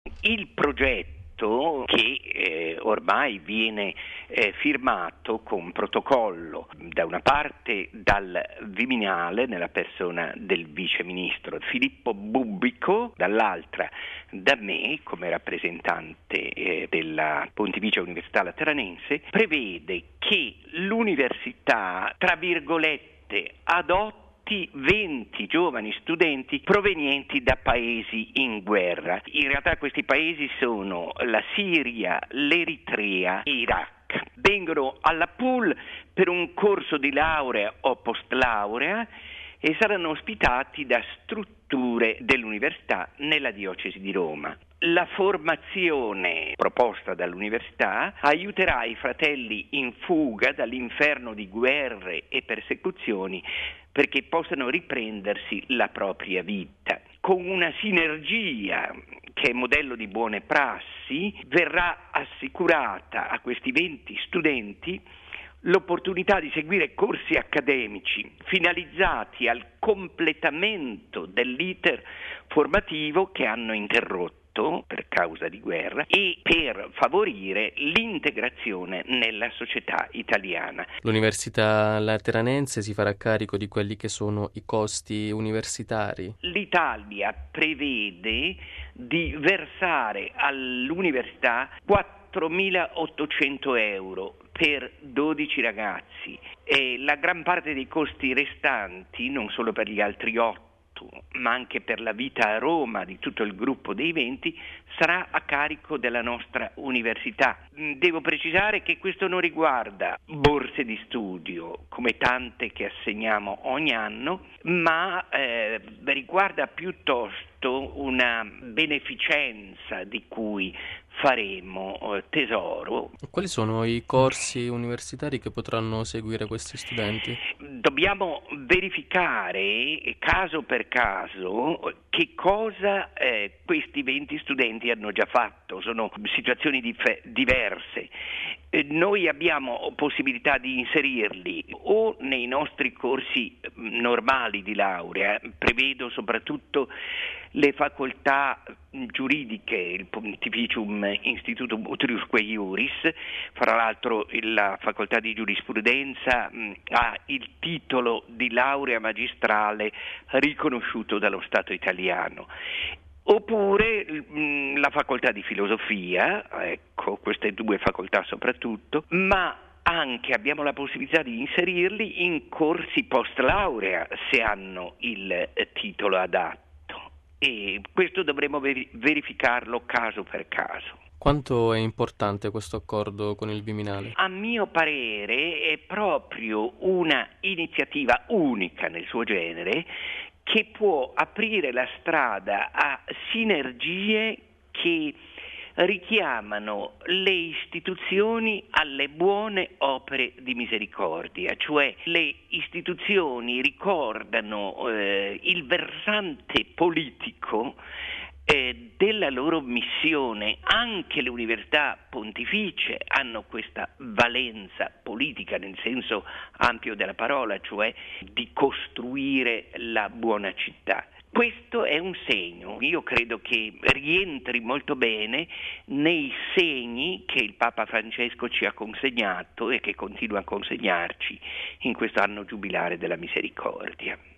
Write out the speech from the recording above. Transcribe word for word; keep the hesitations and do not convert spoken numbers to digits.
Il progetto che eh, ormai viene eh, firmato con protocollo da una parte dal Viminale nella persona del vice ministro Filippo Bubbico, dall'altra da me come rappresentante eh, della Pontificia Università Lateranense, prevede che l'università, tra virgolette, adotti venti giovani studenti provenienti da paesi in guerra. In realtà questi paesi sono la Siria, l'Eritrea e Iraq. Vengono alla Pool per un corso di laurea o post-laurea e saranno ospitati da strutture dell'università nella diocesi di Roma. La formazione proposta dall'università aiuterà i fratelli in fuga dall'inferno di guerre e persecuzioni perché possano riprendersi la propria vita. Con una sinergia che è modello di buone prassi, verrà assicurata a questi venti studenti l'opportunità di seguire corsi accademici finalizzati al completamento dell'iter formativo che hanno interrotto per causa di guerra e per favorire l'integrazione nella società italiana. L'Università Lateranense si farà carico di quelli che sono i costi universitari? L'Italia prevede di versare all'università quattromilaottocento euro per dodici ragazzi e la gran parte dei costi restanti, non solo per gli altri otto, ma anche per la vita a Roma di tutto il gruppo dei venti, sarà a carico della nostra università. Devo precisare che questo non riguarda borse di studio, come tante che assegniamo ogni anno, ma eh, riguarda piuttosto una beneficenza di cui faremo eh, tesoro. Quali sono i corsi universitari che potranno seguire questi studenti? Dobbiamo verificare caso per caso che cosa eh, questi venti studenti hanno già fatto, sono situazioni dif- diverse. Eh, noi abbiamo possibilità di inserirli o nei nostri corsi normali di laurea, prevedo soprattutto le facoltà giuridiche, il Pontificium Institutum Utriusque Iuris, fra l'altro la facoltà di giurisprudenza mh, ha il titolo di laurea magistrale riconosciuto dallo Stato italiano. Oppure mh, la facoltà di filosofia, ecco, queste due facoltà soprattutto, ma anche abbiamo la possibilità di inserirli in corsi post laurea se hanno il eh, titolo adatto. E questo dovremo verificarlo caso per caso. Quanto è importante questo accordo con il Viminale? A mio parere è proprio una iniziativa unica nel suo genere che può aprire la strada a sinergie che richiamano le istituzioni alle buone opere di misericordia, cioè le istituzioni ricordano eh, il versante politico eh, della loro missione. Anche le università pontificie hanno questa valenza politica nel senso ampio della parola, cioè di costruire la buona città. Questo è un segno, io credo che rientri molto bene nei segni che il Papa Francesco ci ha consegnato e che continua a consegnarci in questo anno giubilare della misericordia.